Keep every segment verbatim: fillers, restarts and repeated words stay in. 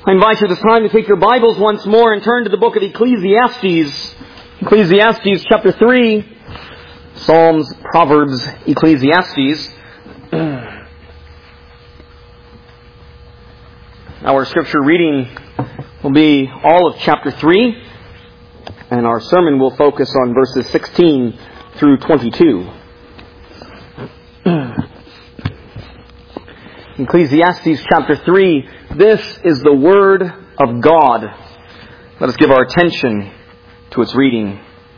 I invite you this time to take your Bibles once more and turn to the book of Ecclesiastes. Ecclesiastes chapter three. Psalms, Proverbs, Ecclesiastes. Our scripture reading will be all of chapter three, and our sermon will focus on verses sixteen through twenty-two. Ecclesiastes chapter three, this is the Word of God. Let us give our attention to its reading.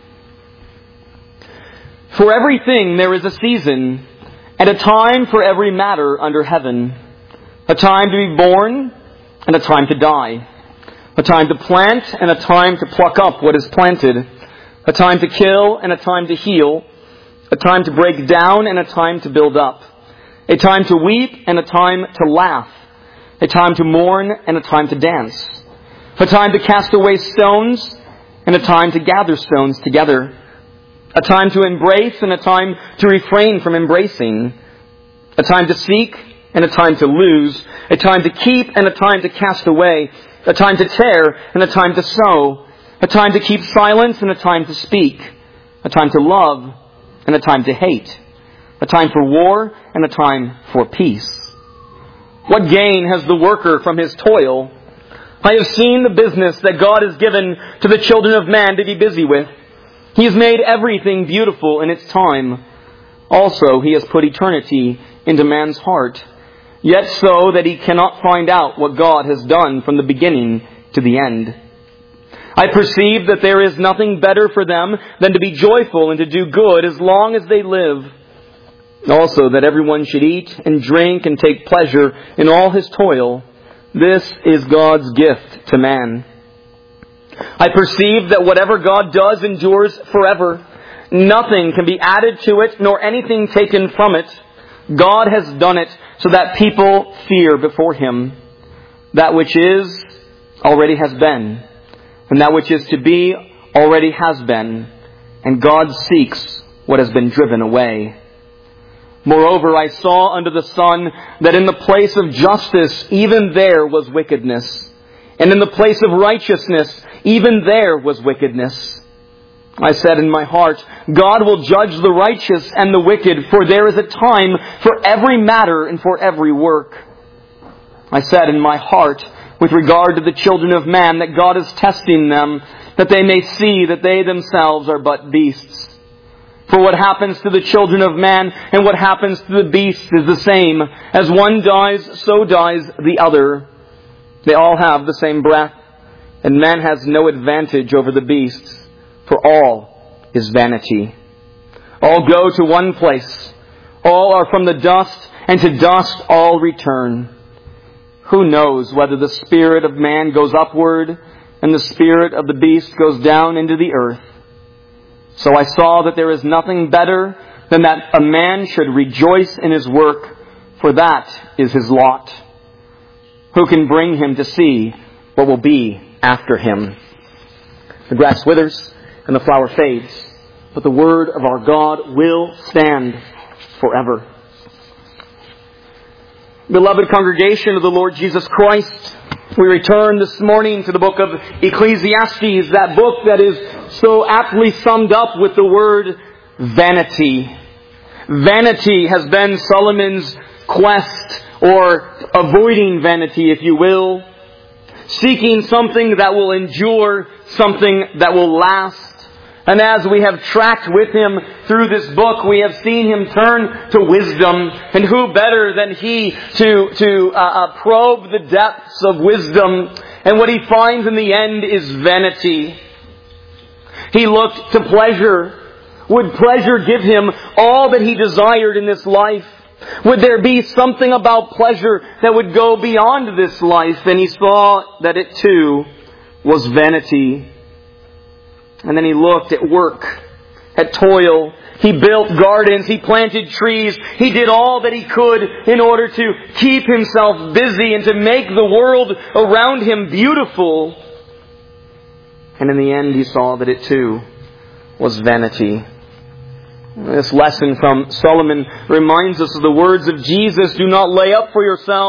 For everything there is a season, and a time for every matter under heaven. A time to be born, and a time to die. A time to plant, and a time to pluck up what is planted. A time to kill, and a time to heal. A time to break down, and a time to build up. A time to weep, and a time to laugh. A time to mourn, and a time to dance. A time to cast away stones, and a time to gather stones together. A time to embrace, and a time to refrain from embracing. A time to seek, and a time to lose. A time to keep, and a time to cast away. A time to tear, and a time to sow. A time to keep silence, and a time to speak. A time to love, and a time to hate. A time for war, and a time for peace. What gain has the worker from his toil? I have seen the business that God has given to the children of man to be busy with. He has made everything beautiful in its time. Also, He has put eternity into man's heart, yet so that he cannot find out what God has done from the beginning to the end. I perceive that there is nothing better for them than to be joyful and to do good as long as they live. Also, that everyone should eat and drink and take pleasure in all his toil. This is God's gift to man. I perceive that whatever God does endures forever. Nothing can be added to it, nor anything taken from it. God has done it so that people fear before Him. That which is already has been, and that which is to be already has been, and God seeks what has been driven away. Moreover, I saw under the sun that in the place of justice, even there was wickedness. And in the place of righteousness, even there was wickedness. I said in my heart, God will judge the righteous and the wicked, for there is a time for every matter and for every work. I said in my heart, with regard to the children of man, that God is testing them, that they may see that they themselves are but beasts. For what happens to the children of man and what happens to the beasts is the same. As one dies, so dies the other. They all have the same breath, and man has no advantage over the beasts, for all is vanity. All go to one place. All are from the dust, and to dust all return. Who knows whether the spirit of man goes upward, and the spirit of the beast goes down into the earth? So I saw that there is nothing better than that a man should rejoice in his work, for that is his lot. Who can bring him to see what will be after him? The grass withers and the flower fades, but the word of our God will stand forever. Beloved congregation of the Lord Jesus Christ, we return this morning to the book of Ecclesiastes, that book that is so aptly summed up with the word vanity. Vanity has been Solomon's quest, or avoiding vanity, if you will. Seeking something that will endure, something that will last. And as we have tracked with him through this book, we have seen him turn to wisdom. And who better than he to, to uh, uh, probe the depths of wisdom? And what he finds in the end is vanity. He looked to pleasure. Would pleasure give him all that he desired in this life? Would there be something about pleasure that would go beyond this life? And he saw that it too was vanity. And then he looked at work, at toil. He built gardens. He planted trees. He did all that he could in order to keep himself busy and to make the world around him beautiful. And in the end, he saw that it too was vanity. This lesson from Solomon reminds us of the words of Jesus, "Do not lay up for yourselves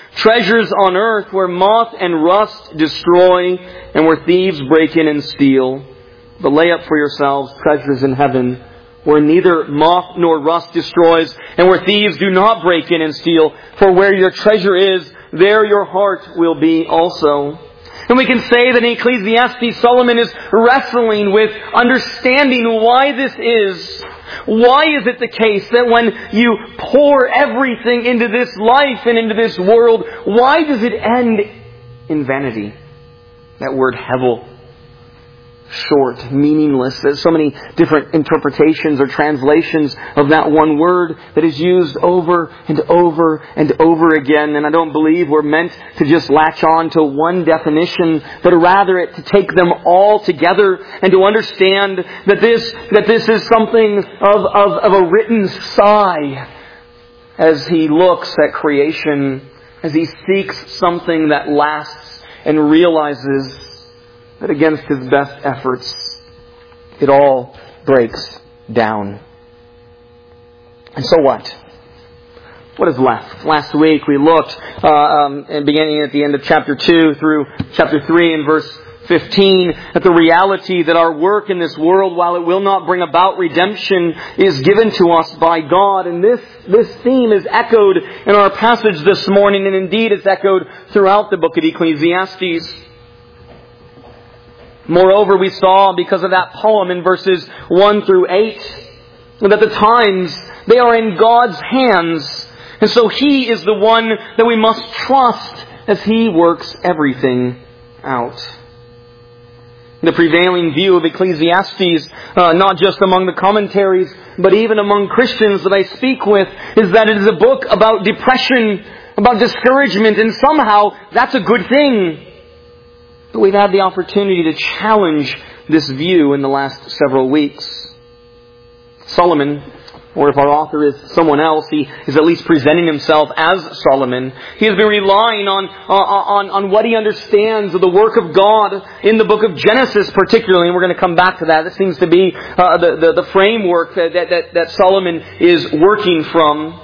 treasures on earth where moth and rust destroy and where thieves break in and steal. But lay up for yourselves treasures in heaven where neither moth nor rust destroys and where thieves do not break in and steal. For where your treasure is, there your heart will be also. And we can say that in Ecclesiastes, Solomon is wrestling with understanding why this is. Why is it the case that when you pour everything into this life and into this world, why does it end in vanity? That word hevel. Short, meaningless. There's so many different interpretations or translations of that one word that is used over and over and over again. And I don't believe we're meant to just latch on to one definition, but rather to take them all together and to understand that this that this is something of, of, of a written sigh as he looks at creation, as he seeks something that lasts and realizes that against his best efforts, it all breaks down. And so what? What is left? Last week we looked, uh, um, and beginning at the end of chapter two through chapter three and verse fifteen, at the reality that our work in this world, while it will not bring about redemption, is given to us by God. And this, this theme is echoed in our passage this morning, and indeed it's echoed throughout the book of Ecclesiastes. Moreover, we saw, because of that poem in verses one through eight, that the times, they are in God's hands. And so He is the one that we must trust as He works everything out. The prevailing view of Ecclesiastes, uh, not just among the commentaries, but even among Christians that I speak with, is that it is a book about depression, about discouragement, and somehow that's a good thing. But we've had the opportunity to challenge this view in the last several weeks. Solomon, or if our author is someone else, he is at least presenting himself as Solomon. He has been relying on, on, on what he understands of the work of God in the book of Genesis particularly, and we're going to come back to that. This seems to be uh, the, the, the framework that, that, that Solomon is working from.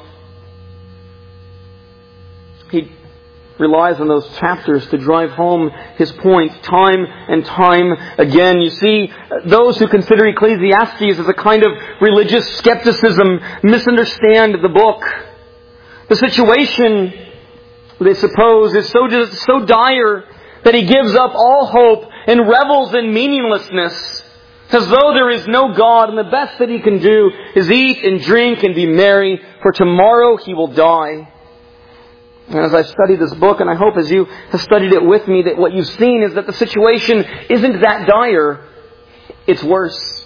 He relies on those chapters to drive home his point time and time again. You see, those who consider Ecclesiastes as a kind of religious skepticism misunderstand the book. The situation, they suppose, is so, so dire that he gives up all hope and revels in meaninglessness, as though there is no God, and the best that he can do is eat and drink and be merry, for tomorrow he will die. And as I study this book, and I hope as you have studied it with me, that what you've seen is that the situation isn't that dire. It's worse.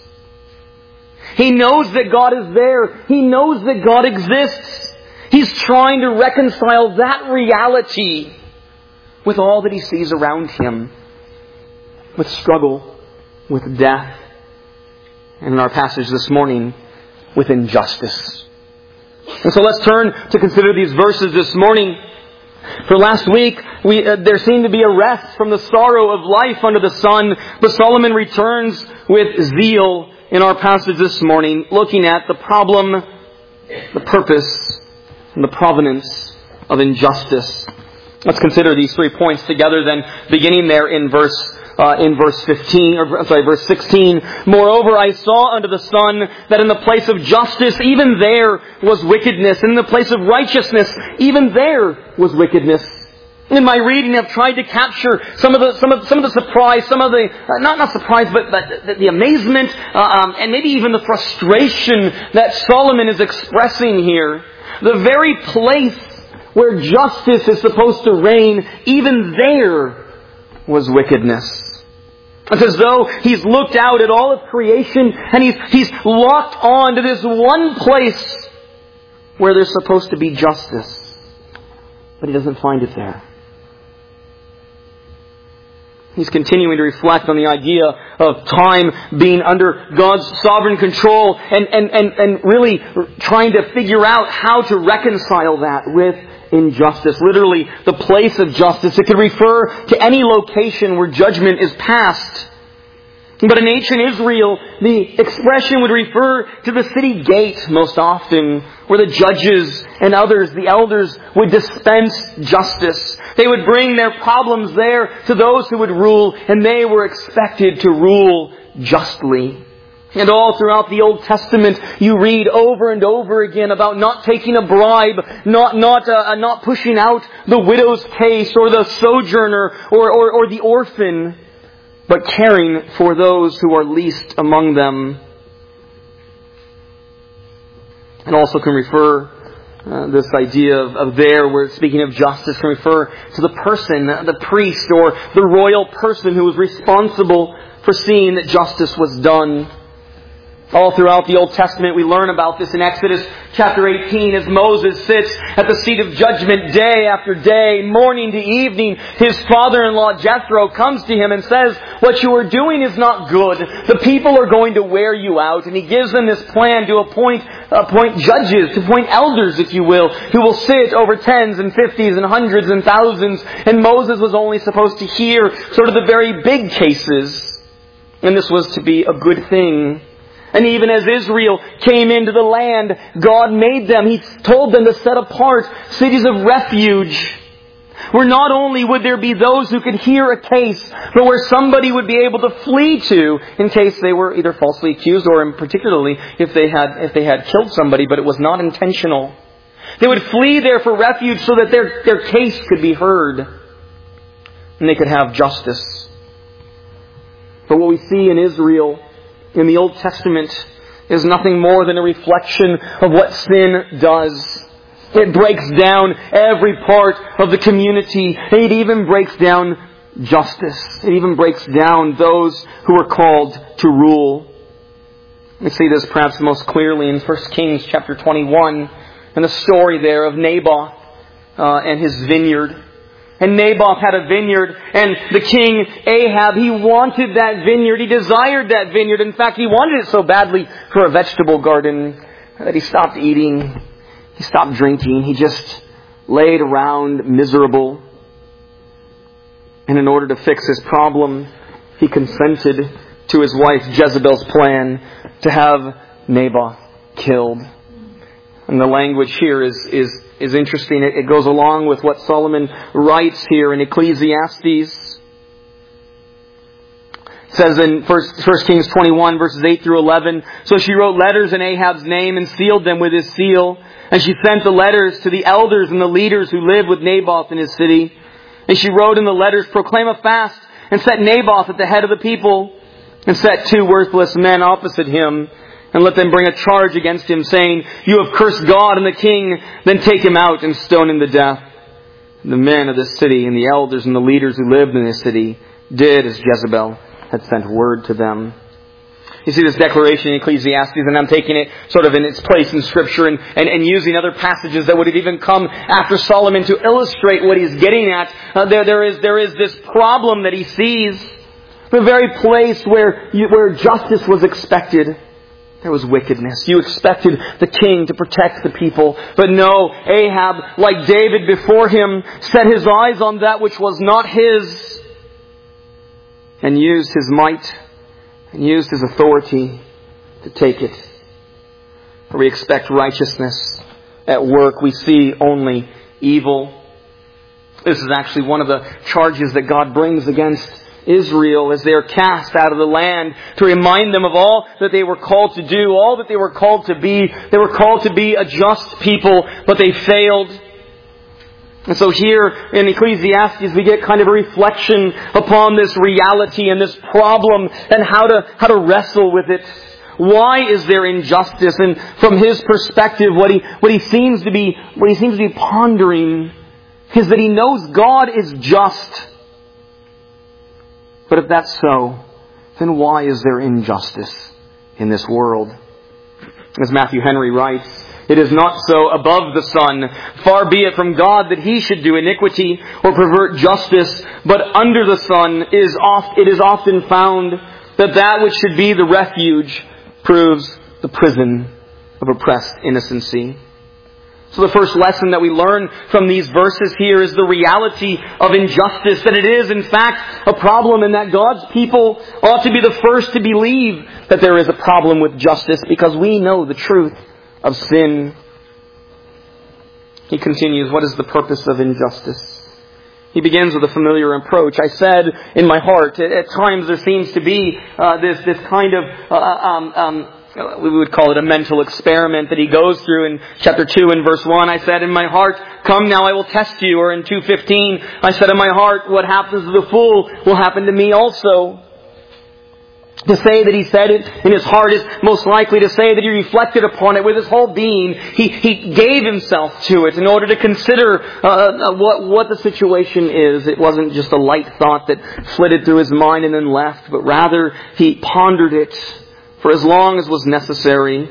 He knows that God is there. He knows that God exists. He's trying to reconcile that reality with all that he sees around him. With struggle, with death, and in our passage this morning, with injustice. And so let's turn to consider these verses this morning. For last week, we, uh, there seemed to be a rest from the sorrow of life under the sun, but Solomon returns with zeal in our passage this morning, looking at the problem, the purpose, and the provenance of injustice. Let's consider these three points together then, beginning there in verse Uh, in verse fifteen, or I'm sorry, verse sixteen. Moreover, I saw under the sun that in the place of justice, even there was wickedness. And in the place of righteousness, even there was wickedness. In my reading, I've tried to capture some of the some of some of the surprise, some of the uh, not not surprise, but but the, the amazement, uh, um, and maybe even the frustration that Solomon is expressing here. The very place where justice is supposed to reign, even there was wickedness. It's as though he's looked out at all of creation and he's, he's locked on to this one place where there's supposed to be justice. But he doesn't find it there. He's continuing to reflect on the idea of time being under God's sovereign control and, and, and, and really trying to figure out how to reconcile that with injustice. Literally, the place of justice. It could refer to any location where judgment is passed. But in ancient Israel, the expression would refer to the city gate most often, where the judges and others, the elders, would dispense justice. They would bring their problems there to those who would rule, and they were expected to rule justly. And all throughout the Old Testament, you read over and over again about not taking a bribe, not not uh, not pushing out the widow's case or the sojourner or, or, or the orphan, but caring for those who are least among them. It also can refer, uh, this idea of, of there, where speaking of justice, can refer to the person, the priest or the royal person who was responsible for seeing that justice was done. All throughout the Old Testament, we learn about this in Exodus chapter eighteen as Moses sits at the seat of judgment day after day, morning to evening. His father-in-law Jethro comes to him and says, "What you are doing is not good. The people are going to wear you out." And he gives them this plan to appoint appoint judges, to appoint elders, if you will, who will sit over tens and fifties and hundreds and thousands. And Moses was only supposed to hear sort of the very big cases. And this was to be a good thing. And even as Israel came into the land, God made them, He told them to set apart cities of refuge, where not only would there be those who could hear a case, but where somebody would be able to flee to in case they were either falsely accused or in particularly if they had if they had killed somebody, but it was not intentional. They would flee there for refuge so that their, their case could be heard and they could have justice. But what we see in Israel in the Old Testament is nothing more than a reflection of what sin does. It breaks down every part of the community. It even breaks down justice. It even breaks down those who are called to rule. We see this perhaps most clearly in First Kings chapter twenty-one and the story there of Naboth uh, and his vineyard. And Naboth had a vineyard, and the king Ahab, he wanted that vineyard. He desired that vineyard. In fact, he wanted it so badly for a vegetable garden that he stopped eating. He stopped drinking. He just laid around miserable. And in order to fix his problem, he consented to his wife Jezebel's plan to have Naboth killed. And the language here is is is interesting. It, it goes along with what Solomon writes here in Ecclesiastes. It says in First Kings twenty-one, verses eight through eleven, "So she wrote letters in Ahab's name and sealed them with his seal. And she sent the letters to the elders and the leaders who lived with Naboth in his city. And she wrote in the letters, 'Proclaim a fast and set Naboth at the head of the people, and set two worthless men opposite him, and let them bring a charge against him, saying, You have cursed God and the king, then take him out and stone him to death.' And the men of the city and the elders and the leaders who lived in the city did as Jezebel had sent word to them." You see this declaration in Ecclesiastes, and I'm taking it sort of in its place in Scripture and, and, and using other passages that would have even come after Solomon to illustrate what he's getting at. Uh, there, there is there is this problem that he sees. The very place where you, where justice was expected, there was wickedness. You expected the king to protect the people. But no, Ahab, like David before him, set his eyes on that which was not his, and used his might and used his authority to take it. We expect righteousness. At work we see only evil. This is actually one of the charges that God brings against Israel as they are cast out of the land, to remind them of all that they were called to do, all that they were called to be. They were called to be a just people, but they failed. And so here in Ecclesiastes we get kind of a reflection upon this reality and this problem and how to how to wrestle with it. Why is there injustice? And from his perspective, what he what he seems to be what he seems to be pondering is that he knows God is just. But if that's so, then why is there injustice in this world? As Matthew Henry writes, "It is not so above the sun. Far be it from God that He should do iniquity or pervert justice. But under the sun is oft, it is often found that that which should be the refuge proves the prison of oppressed innocency." So the first lesson that we learn from these verses here is the reality of injustice, that it is in fact a problem, and that God's people ought to be the first to believe that there is a problem with justice because we know the truth of sin. He continues, what is the purpose of injustice? He begins with a familiar approach. I said in my heart, at times there seems to be uh, this this kind of, uh, um, um, we would call it a mental experiment that he goes through in chapter two and verse one. I said in my heart, come now I will test you. Or in two fifteen, I said in my heart, what happens to the fool will happen to me also. To say that he said it in his heart is most likely to say that he reflected upon it with his whole being. He he gave himself to it in order to consider uh, what what the situation is. It wasn't just a light thought that flitted through his mind and then left, but rather he pondered it for as long as was necessary.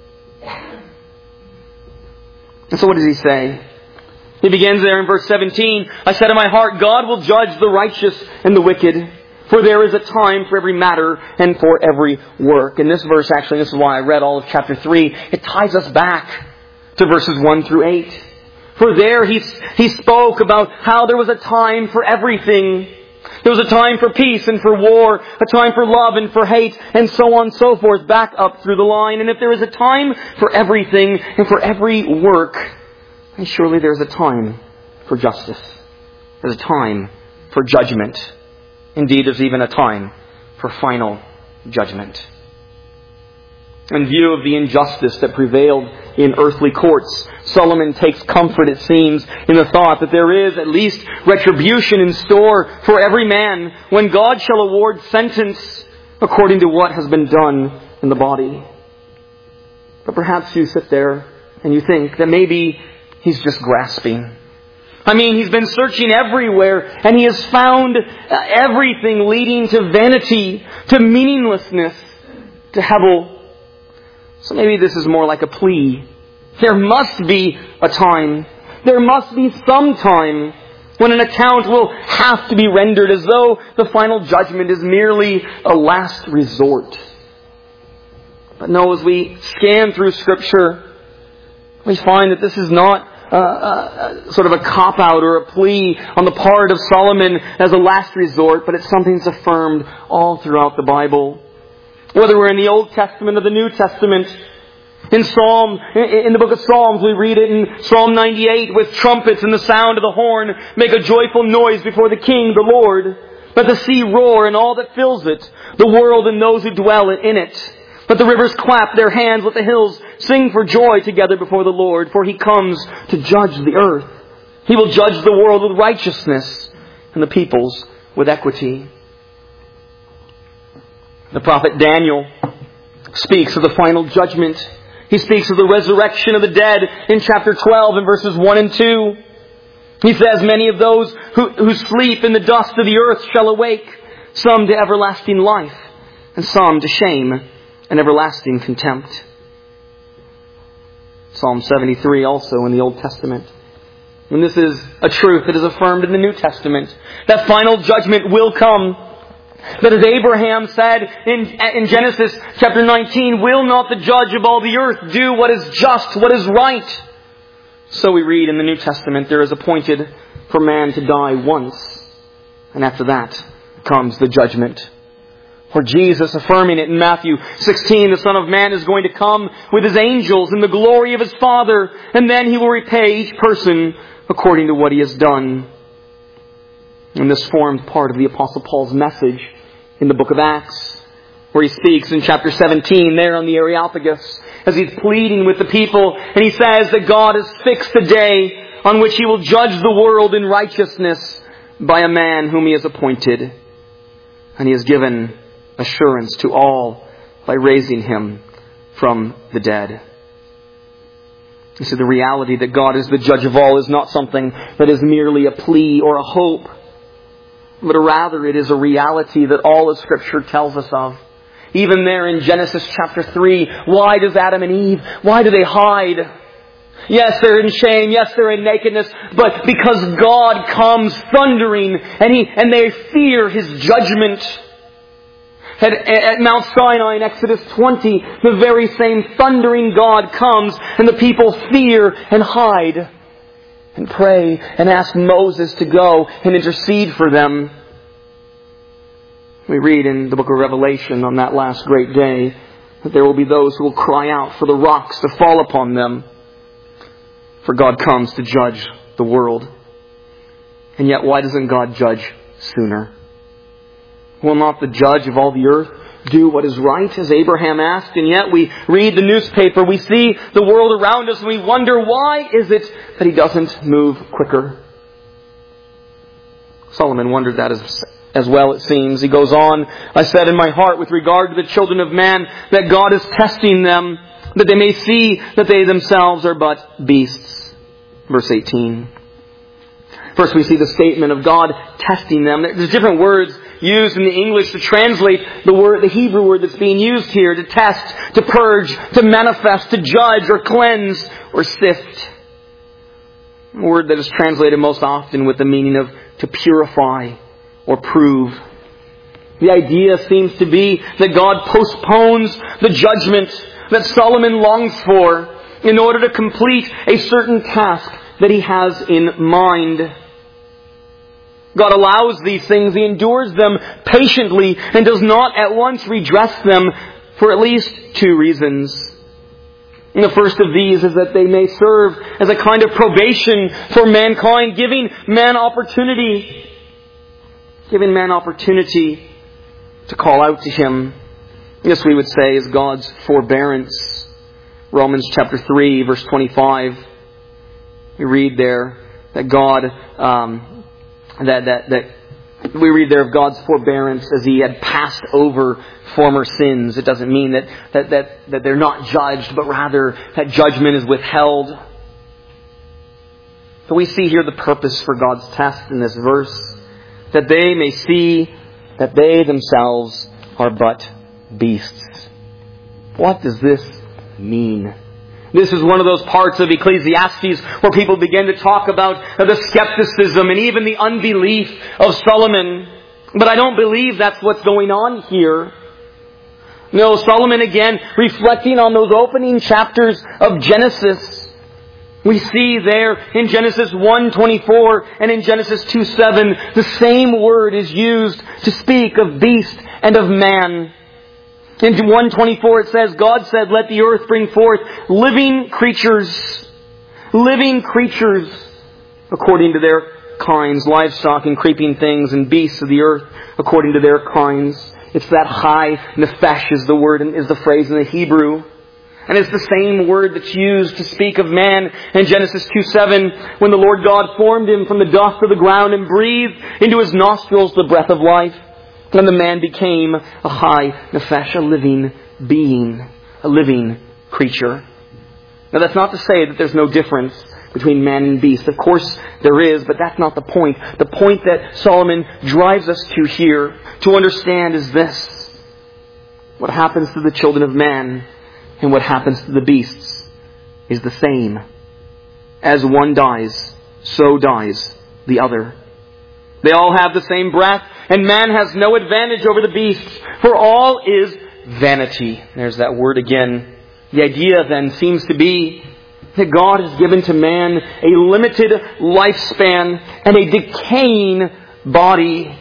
And so what does he say? He begins there in verse seventeen. I said in my heart, God will judge the righteous and the wicked. For there is a time for every matter and for every work. In this verse, actually, this is why I read all of chapter three, it ties us back to verses one through eight. For there he, he spoke about how there was a time for everything. There was a time for peace and for war, a time for love and for hate, and so on and so forth, back up through the line. And if there is a time for everything and for every work, then surely there's a time for justice. There's a time for judgment. Indeed, there's even a time for final judgment. In view of the injustice that prevailed in earthly courts, Solomon takes comfort, it seems, in the thought that there is at least retribution in store for every man when God shall award sentence according to what has been done in the body. But perhaps you sit there and you think that maybe he's just grasping. I mean, he's been searching everywhere, and he has found everything leading to vanity, to meaninglessness, to Hebel. So maybe this is more like a plea. There must be a time. There must be some time when an account will have to be rendered as though the final judgment is merely a last resort. But no, as we scan through Scripture, we find that this is not Uh, uh, sort of a cop-out or a plea on the part of Solomon as a last resort, but it's something that's affirmed all throughout the Bible. Whether we're in the Old Testament or the New Testament, in Psalm, in the book of Psalms, we read it in Psalm ninety-eight, with trumpets and the sound of the horn, make a joyful noise before the King, the Lord. Let the sea roar and all that fills it, the world and those who dwell in it. Let the rivers clap their hands, let the hills sing for joy together before the Lord, for He comes to judge the earth. He will judge the world with righteousness and the peoples with equity. The prophet Daniel speaks of the final judgment. He speaks of the resurrection of the dead in chapter twelve and verses one and two. He says, many of those who, who sleep in the dust of the earth shall awake, some to everlasting life, and some to shame and everlasting contempt. Psalm seventy-three also in the Old Testament. And this is a truth that is affirmed in the New Testament. That final judgment will come. That as Abraham said in, in Genesis chapter nineteen, will not the judge of all the earth do what is just, what is right? So we read in the New Testament, there is appointed for man to die once. And after that comes the judgment. Or Jesus affirming it in Matthew sixteen, the Son of Man is going to come with His angels in the glory of His Father, and then He will repay each person according to what he has done. And this formed part of the Apostle Paul's message in the book of Acts, where he speaks in chapter seventeen there on the Areopagus, as he's pleading with the people, and he says that God has fixed the day on which He will judge the world in righteousness by a man whom He has appointed. And He has given assurance to all by raising Him from the dead. You see, the reality that God is the judge of all is not something that is merely a plea or a hope, but rather it is a reality that all of Scripture tells us of. Even there in Genesis chapter three, why does Adam and Eve, why do they hide? Yes, they're in shame. Yes, they're in nakedness. But because God comes thundering and he and they fear His judgment. At, at Mount Sinai in Exodus twenty, the very same thundering God comes and the people fear and hide and pray and ask Moses to go and intercede for them. We read in the book of Revelation on that last great day that there will be those who will cry out for the rocks to fall upon them. For God comes to judge the world. And yet, why doesn't God judge sooner? Will not the judge of all the earth do what is right, as Abraham asked? And yet we read the newspaper, we see the world around us, and we wonder, why is it that He doesn't move quicker? Solomon wondered that as, as well, it seems. He goes on, I said in my heart with regard to the children of man, that God is testing them, that they may see that they themselves are but beasts. Verse eighteen. First we see the statement of God testing them. There's different words used in the English to translate the word, the Hebrew word that's being used here, to test, to purge, to manifest, to judge or cleanse or sift. A word that is translated most often with the meaning of to purify or prove. The idea seems to be that God postpones the judgment that Solomon longs for in order to complete a certain task that he has in mind. God allows these things, He endures them patiently and does not at once redress them for at least two reasons. And the first of these is that they may serve as a kind of probation for mankind, giving man opportunity, giving man opportunity to call out to Him. This, we would say, is God's forbearance. Romans chapter three, verse twenty-five. We read there that God, um, that, that, that we read there of God's forbearance as He had passed over former sins. It doesn't mean that, that, that, that they're not judged, but rather that judgment is withheld. So we see here the purpose for God's test in this verse, that they may see that they themselves are but beasts. What does this mean? This is one of those parts of Ecclesiastes where people begin to talk about the skepticism and even the unbelief of Solomon. But I don't believe that's what's going on here. No, Solomon again, reflecting on those opening chapters of Genesis. We see there in Genesis one twenty-four and in Genesis two seven, the same word is used to speak of beast and of man. In one twenty-four it says, God said, let the earth bring forth living creatures. Living creatures according to their kinds. Livestock and creeping things and beasts of the earth according to their kinds. It's that high nephesh is the word, is the phrase in the Hebrew. And it's the same word that's used to speak of man in Genesis two seven, when the Lord God formed him from the dust of the ground and breathed into his nostrils the breath of life. And the man became a high nephesh, a living being, a living creature. Now that's not to say that there's no difference between man and beast. Of course there is, but that's not the point. The point that Solomon drives us to here, to understand, is this. What happens to the children of man and what happens to the beasts is the same. As one dies, so dies the other. They all have the same breath, and man has no advantage over the beasts, for all is vanity. There's that word again. The idea then seems to be that God has given to man a limited lifespan and a decaying body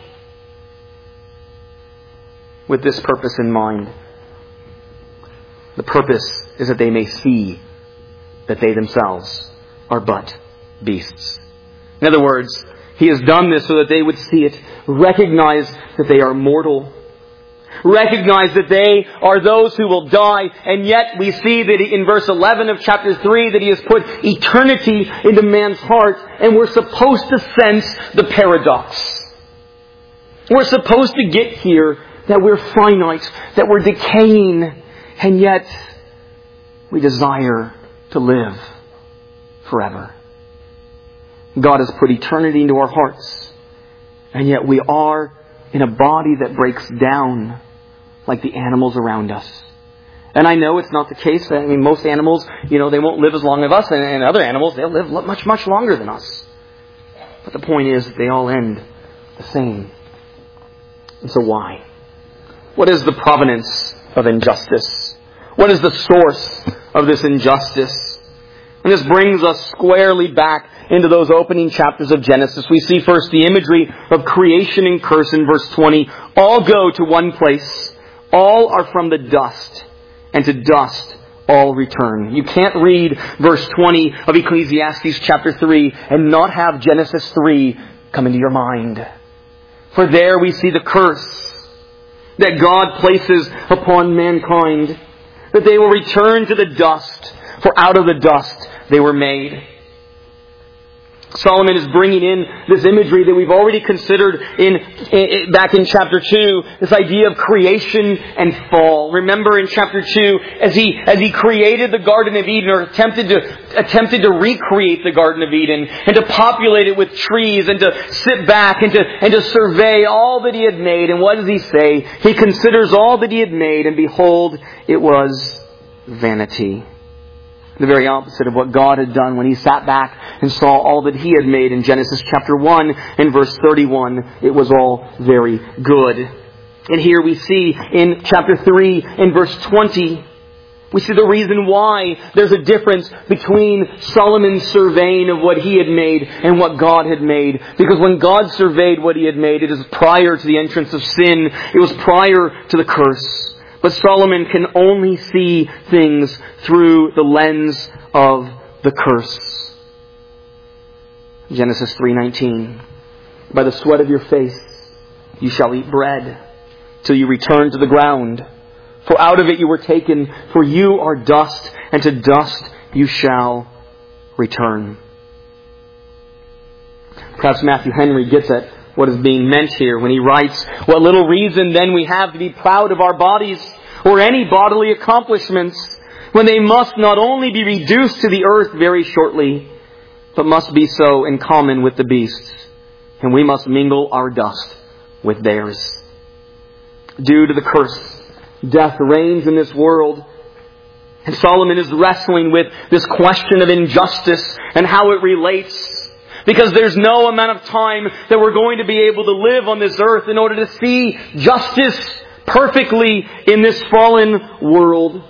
with this purpose in mind. The purpose is that they may see that they themselves are but beasts. In other words, He has done this so that they would see it, recognize that they are mortal, recognize that they are those who will die, and yet we see that in verse eleven of chapter three that He has put eternity into man's heart, and we're supposed to sense the paradox. We're supposed to get here that we're finite, that we're decaying, and yet we desire to live forever. God has put eternity into our hearts, and yet we are in a body that breaks down like the animals around us. And I know it's not the case. I mean, most animals, you know, they won't live as long as us, and, and other animals, they'll live much, much longer than us. But the point is that they all end the same. And so why? What is the provenance of injustice? What is the source of this injustice? And this brings us squarely back into those opening chapters of Genesis. We see first the imagery of creation and curse in verse twenty. All go to one place. All are from the dust, and to dust all return. You can't read verse twenty of Ecclesiastes chapter three and not have Genesis three come into your mind. For there we see the curse that God places upon mankind, that they will return to the dust, for out of the dust they were made. Solomon is bringing in this imagery that we've already considered in, in back in chapter two, this idea of creation and fall. Remember in chapter two, as he as he created the Garden of Eden, or attempted to attempted to recreate the Garden of Eden, and to populate it with trees, and to sit back and to and to survey all that he had made. And what does he say? He considers all that he had made, and behold, it was vanity. The very opposite of what God had done when He sat back and saw all that He had made in Genesis chapter one and verse thirty-one. It was all very good. And here we see in chapter three and verse twenty, we see the reason why there's a difference between Solomon's surveying of what he had made and what God had made. Because when God surveyed what He had made, it is prior to the entrance of sin. It was prior to the curse. But Solomon can only see things through the lens of the curse. Genesis three nineteen. By the sweat of your face you shall eat bread till you return to the ground. For out of it you were taken, for you are dust, and to dust you shall return. Perhaps Matthew Henry gets at what is being meant here when he writes, what little reason then we have to be proud of our bodies or any bodily accomplishments, when they must not only be reduced to the earth very shortly, but must be so in common with the beasts, and we must mingle our dust with theirs. Due to the curse, death reigns in this world. And Solomon is wrestling with this question of injustice and how it relates. Because there's no amount of time that we're going to be able to live on this earth in order to see justice perfectly in this fallen world.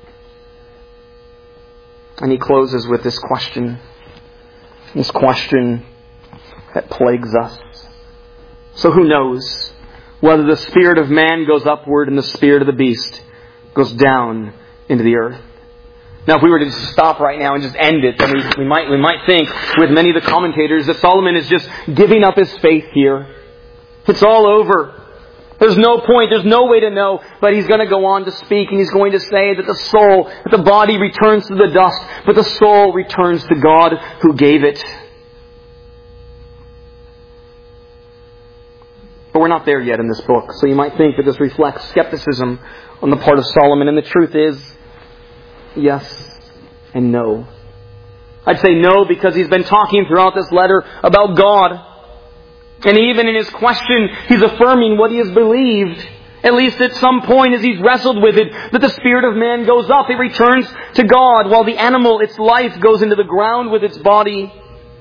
And he closes with this question. This question that plagues us. So who knows whether the spirit of man goes upward and the spirit of the beast goes down into the earth? Now, if we were to just stop right now and just end it, then we, we might we might think, with many of the commentators, that Solomon is just giving up his faith here. It's all over. There's no point, there's no way to know, but he's going to go on to speak, and he's going to say that the soul, that the body returns to the dust, but the soul returns to God who gave it. But we're not there yet in this book, so you might think that this reflects skepticism on the part of Solomon, and the truth is, yes and no. I'd say no because he's been talking throughout this letter about God. And even in his question, he's affirming what he has believed. At least at some point as he's wrestled with it, that the spirit of man goes up. It returns to God, while the animal, its life, goes into the ground with its body.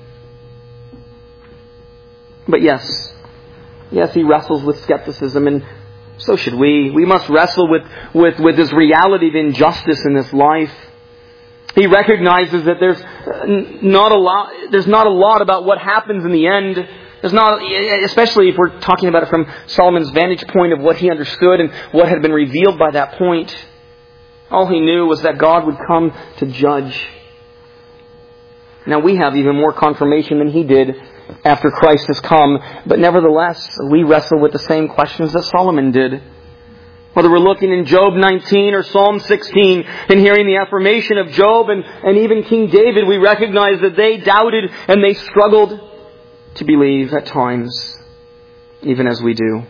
But yes, yes, he wrestles with skepticism, and so should we. We must wrestle with, with, with this reality of injustice in this life. He recognizes that there's not a lot, there's not a lot about what happens in the end. There's not, especially if we're talking about it from Solomon's vantage point of what he understood and what had been revealed by that point. All he knew was that God would come to judge. Now we have even more confirmation than he did after Christ has come. But nevertheless, we wrestle with the same questions that Solomon did. Whether we're looking in Job nineteen or Psalm sixteen and hearing the affirmation of Job and, and even King David, we recognize that they doubted and they struggled to believe at times, even as we do.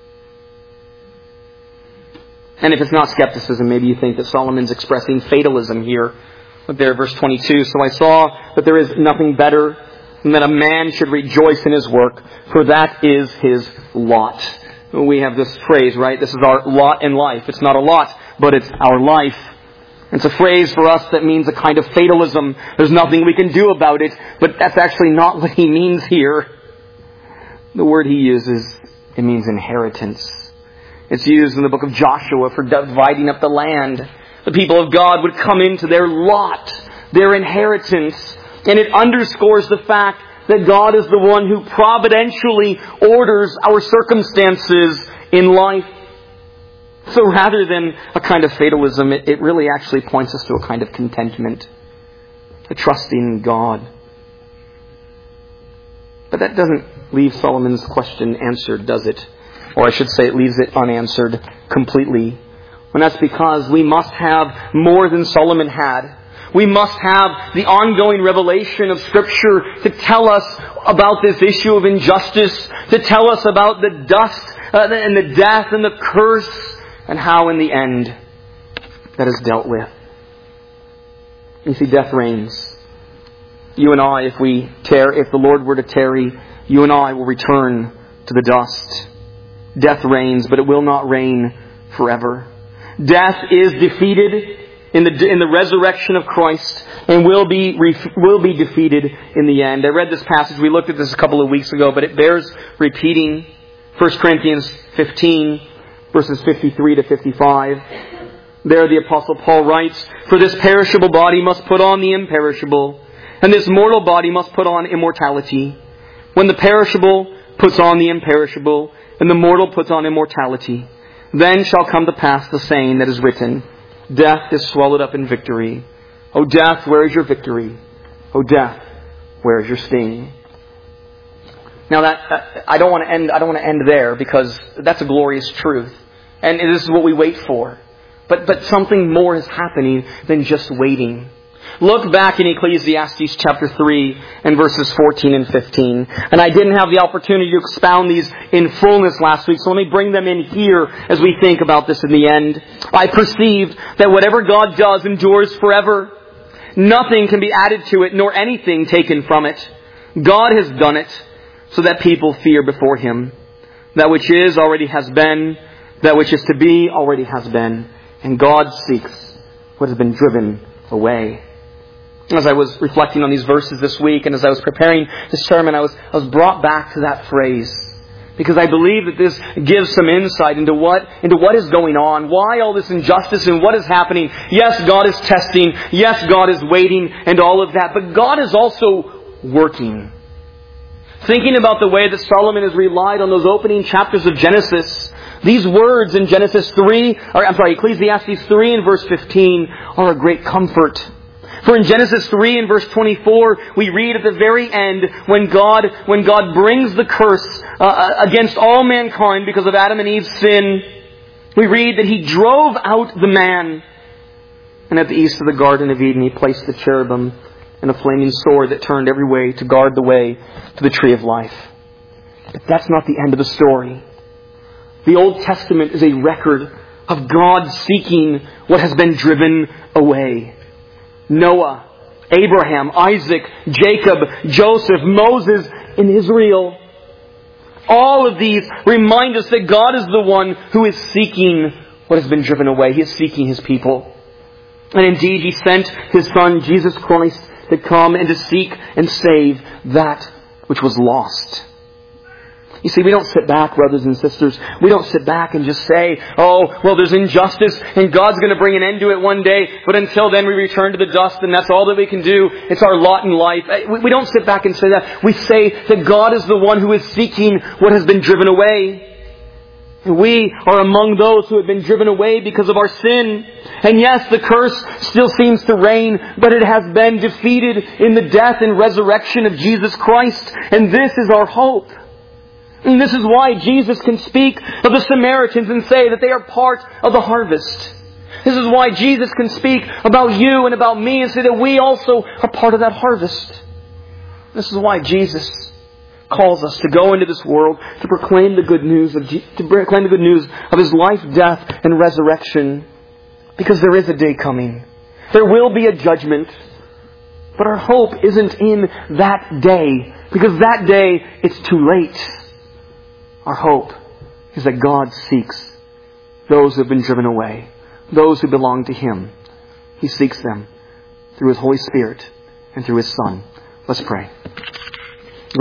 And if it's not skepticism, maybe you think that Solomon's expressing fatalism here. Look there, verse twenty-two. So I saw that there is nothing better than that a man should rejoice in his work, for that is his lot. We have this phrase, right? This is our lot in life. It's not a lot, but it's our life. It's a phrase for us that means a kind of fatalism. There's nothing we can do about it, but that's actually not what he means here. The word he uses, it means inheritance. It's used in the book of Joshua for dividing up the land. The people of God would come into their lot, their inheritance. And it underscores the fact that God is the one who providentially orders our circumstances in life. So rather than a kind of fatalism, it, it really actually points us to a kind of contentment, a trusting in God. But that doesn't leave Solomon's question answered, does it? Or I should say it leaves it unanswered completely. And that's because we must have more than Solomon had. We must have the ongoing revelation of Scripture to tell us about this issue of injustice, to tell us about the dust uh, and the death and the curse, and how in the end that is dealt with. You see, death reigns. You and I, if we tear, if the Lord were to tarry, you and I will return to the dust. Death reigns, but it will not reign forever. Death is defeated in the in the resurrection of Christ, and will be will be defeated in the end. I read this passage. We looked at this a couple of weeks ago, but it bears repeating. First Corinthians fifteen, verses fifty-three to fifty-five. There, the Apostle Paul writes, "For this perishable body must put on the imperishable, and this mortal body must put on immortality. When the perishable puts on the imperishable, and the mortal puts on immortality, then shall come to pass the saying that is written, Death is swallowed up in victory. O death, where is your victory? O death, where is your sting?" Now that I don't want to end. I don't want to end there, because that's a glorious truth, and this is what we wait for. But but something more is happening than just waiting. Look back in Ecclesiastes chapter three and verses fourteen and fifteen. And I didn't have the opportunity to expound these in fullness last week, so let me bring them in here as we think about this in the end. I perceived that whatever God does endures forever. Nothing can be added to it, nor anything taken from it. God has done it, so that people fear before Him. That which is already has been. That which is to be already has been. And God seeks what has been driven away. As I was reflecting on these verses this week, and as I was preparing this sermon, I was, I was brought back to that phrase. Because I believe that this gives some insight into what, into what is going on, why all this injustice and what is happening. Yes, God is testing. Yes, God is waiting and all of that. But God is also working. Thinking about the way that Solomon has relied on those opening chapters of Genesis, these words in Genesis three, or I'm sorry, Ecclesiastes three and verse fifteen are a great comfort. For in Genesis three and verse twenty-four, we read at the very end, when God, when God brings the curse uh, against all mankind because of Adam and Eve's sin, we read that He drove out the man. And at the east of the Garden of Eden, He placed the cherubim and a flaming sword that turned every way to guard the way to the tree of life. But that's not the end of the story. The Old Testament is a record of God seeking what has been driven away. Noah, Abraham, Isaac, Jacob, Joseph, Moses, and Israel. All of these remind us that God is the one who is seeking what has been driven away. He is seeking His people. And indeed, He sent His Son, Jesus Christ, to come and to seek and save that which was lost. You see, we don't sit back, brothers and sisters. We don't sit back and just say, oh, well, there's injustice and God's going to bring an end to it one day. But until then, we return to the dust and that's all that we can do. It's our lot in life. We don't sit back and say that. We say that God is the one who is seeking what has been driven away. And we are among those who have been driven away because of our sin. And yes, the curse still seems to reign, but it has been defeated in the death and resurrection of Jesus Christ. And this is our hope. And this is why Jesus can speak of the Samaritans and say that they are part of the harvest. This is why Jesus can speak about you and about me and say that we also are part of that harvest. This is why Jesus calls us to go into this world to proclaim the good news of to proclaim the good news of His life, death, and resurrection. Because there is a day coming. There will be a judgment. But our hope isn't in that day. Because that day, it's too late. Our hope is that God seeks those who have been driven away, those who belong to Him. He seeks them through His Holy Spirit and through His Son. Let's pray.